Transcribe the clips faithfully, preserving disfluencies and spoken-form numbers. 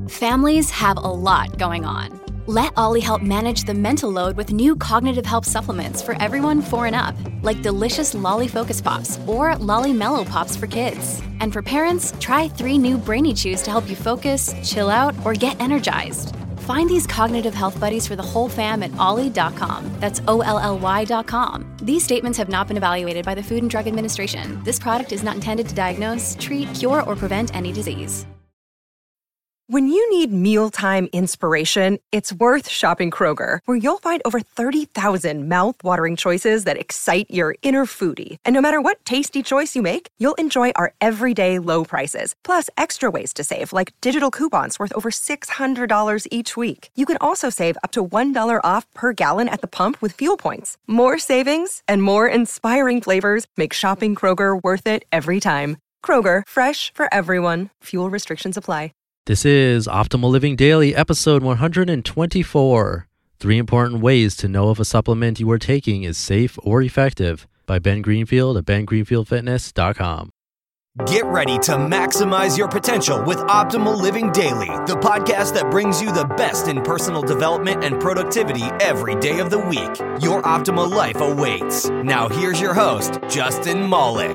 Families have a lot going on. Let Ollie help manage the mental load with new cognitive help supplements for everyone four and up, like delicious Lolly Focus Pops or Lolly Mellow Pops for kids. And for parents, try three new Brainy Chews to help you focus, chill out, or get energized. Find these cognitive health buddies for the whole fam at ollie dot com. That's O L L Y dot com. These statements have not been evaluated by the Food and Drug Administration. This product is not intended to diagnose, treat, cure, or prevent any disease. When you need mealtime inspiration, it's worth shopping Kroger, where you'll find over thirty thousand mouth-watering choices that excite your inner foodie. And no matter what tasty choice you make, you'll enjoy our everyday low prices, plus extra ways to save, like digital coupons worth over six hundred dollars each week. You can also save up to one dollar off per gallon at the pump with fuel points. More savings and more inspiring flavors make shopping Kroger worth it every time. Kroger, fresh for everyone. Fuel restrictions apply. This is Optimal Living Daily, episode one hundred twenty-four. Three important ways to know if a supplement you are taking is safe or effective, by Ben Greenfield at ben greenfield fitness dot com. Get ready to maximize your potential with Optimal Living Daily, the podcast that brings you the best in personal development and productivity every day of the week. Your optimal life awaits. Now here's your host, Justin Malik.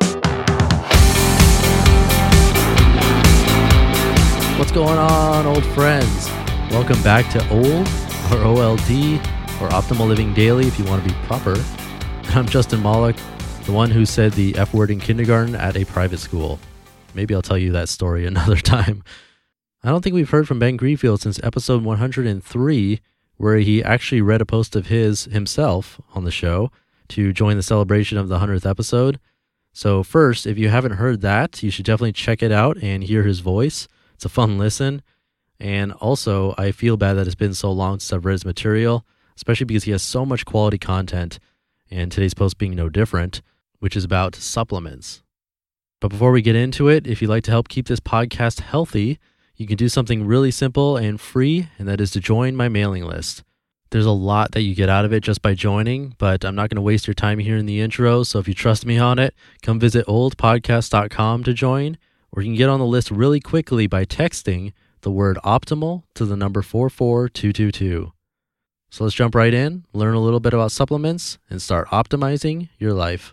What's going on, old friends? Welcome back to Old, or O L D, or Optimal Living Daily if you want to be proper. I'm Justin Malik, the one who said the F word in kindergarten at a private school. Maybe I'll tell you that story another time. I don't think we've heard from Ben Greenfield since episode one hundred three, where he actually read a post of his himself on the show to join the celebration of the one hundredth episode. So first, if you haven't heard that, you should definitely check it out and hear his voice. It's a fun listen, and also I feel bad that it's been so long since I've read his material, especially because he has so much quality content, and today's post being no different, which is about supplements. But before we get into it, if you'd like to help keep this podcast healthy, you can do something really simple and free, and that is to join my mailing list. There's a lot that you get out of it just by joining, but I'm not going to waste your time here in the intro, so if you trust me on it, come visit old podcast dot com to join. Or you can get on the list really quickly by texting the word optimal to the number four four two two two. So let's jump right in, learn a little bit about supplements, and start optimizing your life.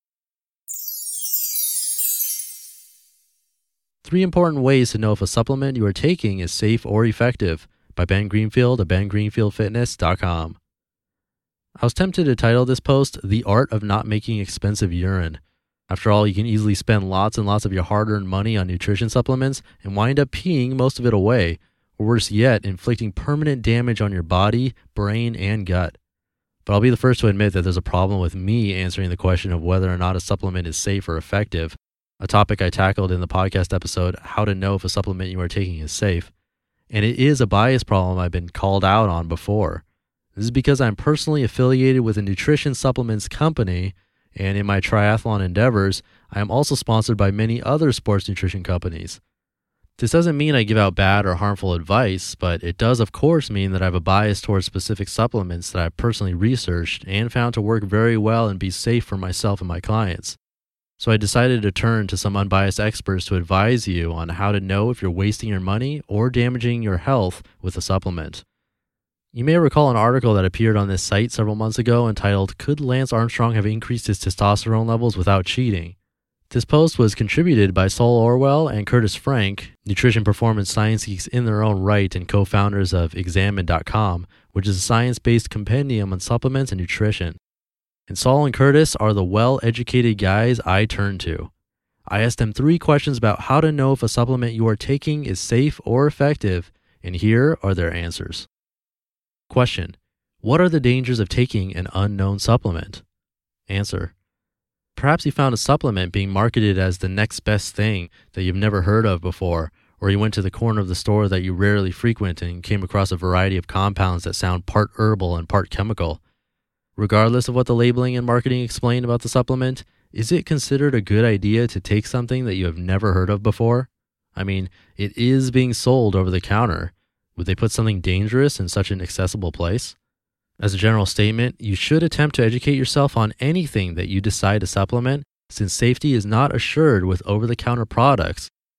Three important ways to know if a supplement you are taking is safe or effective, by Ben Greenfield at ben greenfield fitness dot com. I was tempted to title this post, The Art of Not Making Expensive Urine. After all, you can easily spend lots and lots of your hard-earned money on nutrition supplements and wind up peeing most of it away, or worse yet, inflicting permanent damage on your body, brain, and gut. But I'll be the first to admit that there's a problem with me answering the question of whether or not a supplement is safe or effective, a topic I tackled in the podcast episode, How to Know If a Supplement You Are Taking is Safe. And it is a bias problem I've been called out on before. This is because I'm personally affiliated with a nutrition supplements company, and in my triathlon endeavors, I am also sponsored by many other sports nutrition companies. This doesn't mean I give out bad or harmful advice, but it does of course mean that I have a bias towards specific supplements that I've personally researched and found to work very well and be safe for myself and my clients. So I decided to turn to some unbiased experts to advise you on how to know if you're wasting your money or damaging your health with a supplement. You may recall an article that appeared on this site several months ago entitled, Could Lance Armstrong Have Increased His Testosterone Levels Without Cheating? This post was contributed by Sol Orwell and Curtis Frank, nutrition performance science geeks in their own right and co-founders of examine dot com, which is a science-based compendium on supplements and nutrition. And Sol and Curtis are the well-educated guys I turn to. I asked them three questions about how to know if a supplement you are taking is safe or effective, and here are their answers. Question: What are the dangers of taking an unknown supplement? Answer: Perhaps you found a supplement being marketed as the next best thing that you've never heard of before, or you went to the corner of the store that you rarely frequent and came across a variety of compounds that sound part herbal and part chemical. Regardless of what the labeling and marketing explain about the supplement, is it considered a good idea to take something that you have never heard of before? I mean, it is being sold over the counter. Would they put something dangerous in such an accessible place? As a general statement, you should attempt to educate yourself on anything that you decide to supplement, since safety is not assured with over-the-counter products,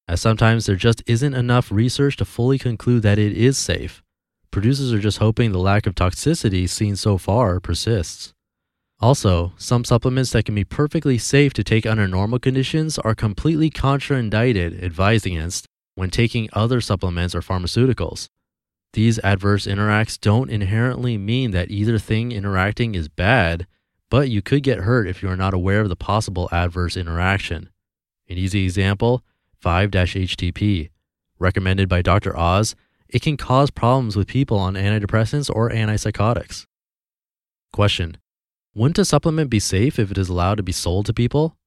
as sometimes there just isn't enough research to fully conclude that it is safe. Producers are just hoping the lack of toxicity seen so far persists. Also, some supplements that can be perfectly safe to take under normal conditions are completely contraindicated, advised against, when taking other supplements or pharmaceuticals. These adverse interacts don't inherently mean that either thing interacting is bad, but you could get hurt if you are not aware of the possible adverse interaction. An easy example, five H T P. Recommended by Doctor Oz, it can cause problems with people on antidepressants or antipsychotics. Question: wouldn't a supplement be safe if it is allowed to be sold to people?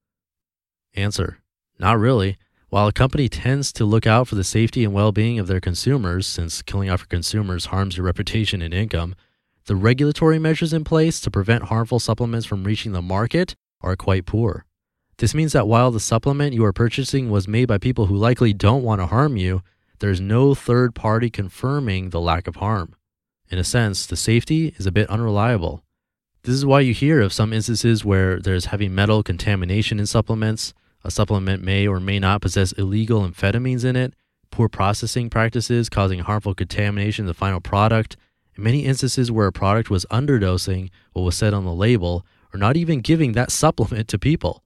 Answer: not really. While a company tends to look out for the safety and well-being of their consumers, since killing off your consumers harms your reputation and income, the regulatory measures in place to prevent harmful supplements from reaching the market are quite poor. This means that while the supplement you are purchasing was made by people who likely don't want to harm you, there's no third party confirming the lack of harm. In a sense, the safety is a bit unreliable. This is why you hear of some instances where there's heavy metal contamination in supplements. A supplement may or may not possess illegal amphetamines in it, poor processing practices causing harmful contamination in the final product, and many instances where a product was underdosing what was said on the label or not even giving that supplement to people.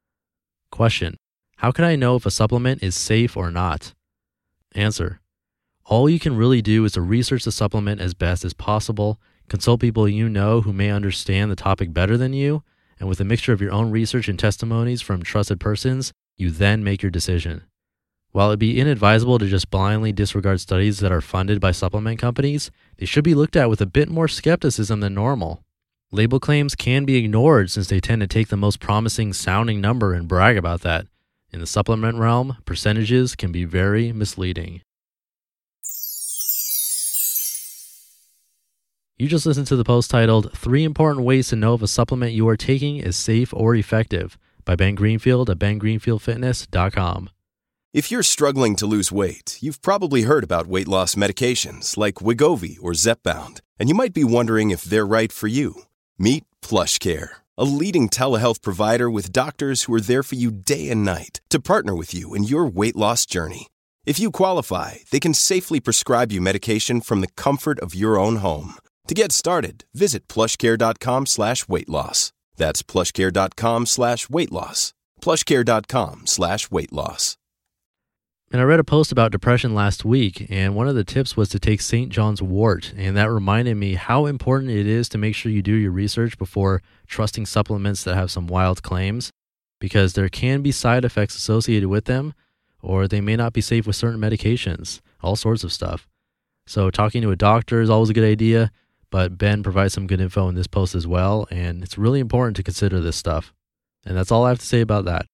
Question: how can I know if a supplement is safe or not? Answer: all you can really do is to research the supplement as best as possible, consult people you know who may understand the topic better than you, and with a mixture of your own research and testimonies from trusted persons, you then make your decision. While it'd be inadvisable to just blindly disregard studies that are funded by supplement companies, they should be looked at with a bit more skepticism than normal. Label claims can be ignored since they tend to take the most promising sounding number and brag about that. In the supplement realm, percentages can be very misleading. You just listened to the post titled Three Important Ways to Know If a Supplement You Are Taking is Safe or Effective by Ben Greenfield at ben greenfield fitness dot com. If you're struggling to lose weight, you've probably heard about weight loss medications like Wegovy or Zepbound, and you might be wondering if they're right for you. Meet PlushCare, a leading telehealth provider with doctors who are there for you day and night to partner with you in your weight loss journey. If you qualify, they can safely prescribe you medication from the comfort of your own home. To get started, visit plushcare.com slash weight loss. That's plushcare.com slash weight loss. plushcare.com slash weight loss. And I read a post about depression last week, and one of the tips was to take Saint John's wort, and that reminded me how important it is to make sure you do your research before trusting supplements that have some wild claims, because there can be side effects associated with them, or they may not be safe with certain medications, all sorts of stuff. So talking to a doctor is always a good idea, but Ben provides some good info in this post as well, and it's really important to consider this stuff. And that's all I have to say about that.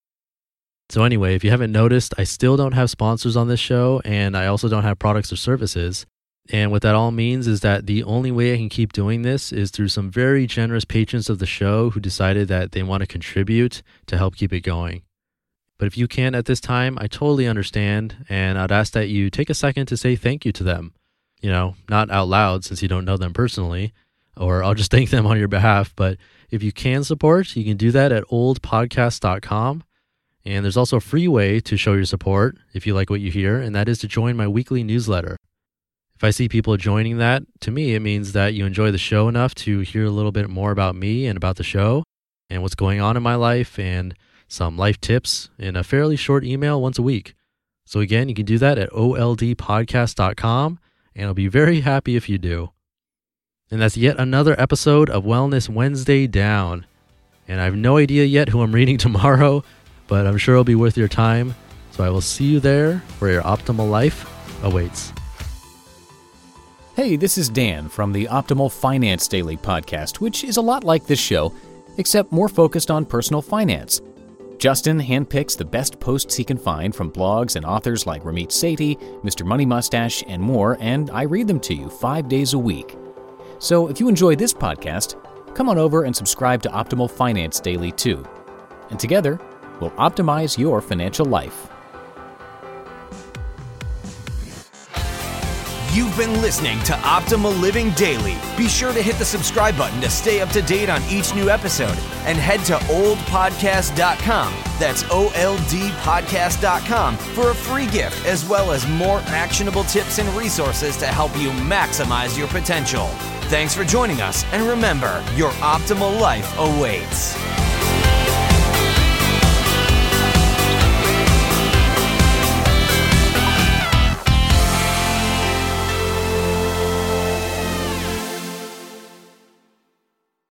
So anyway, if you haven't noticed, I still don't have sponsors on this show, and I also don't have products or services. And what that all means is that the only way I can keep doing this is through some very generous patrons of the show who decided that they want to contribute to help keep it going. But if you can't at this time, I totally understand, and I'd ask that you take a second to say thank you to them. You know, not out loud since you don't know them personally, or I'll just thank them on your behalf. But if you can support, you can do that at old podcast dot com. And there's also a free way to show your support if you like what you hear, and that is to join my weekly newsletter. If I see people joining that, to me, it means that you enjoy the show enough to hear a little bit more about me and about the show and what's going on in my life and some life tips in a fairly short email once a week. So again, you can do that at old podcast dot com. And I'll be very happy if you do. And that's yet another episode of Wellness Wednesday down. And I have no idea yet who I'm reading tomorrow, but I'm sure it'll be worth your time. So I will see you there where your optimal life awaits. Hey, this is Dan from the Optimal Finance Daily podcast, which is a lot like this show, except more focused on personal finance. Justin handpicks the best posts he can find from blogs and authors like Ramit Sethi, Mister Money Mustache, and more, and I read them to you five days a week. So if you enjoy this podcast, come on over and subscribe to Optimal Finance Daily too. And together, we'll optimize your financial life. You've been listening to Optimal Living Daily. Be sure to hit the subscribe button to stay up to date on each new episode and head to old podcast dot com. That's O L D podcast dot com for a free gift as well as more actionable tips and resources to help you maximize your potential. Thanks for joining us, and remember, your optimal life awaits.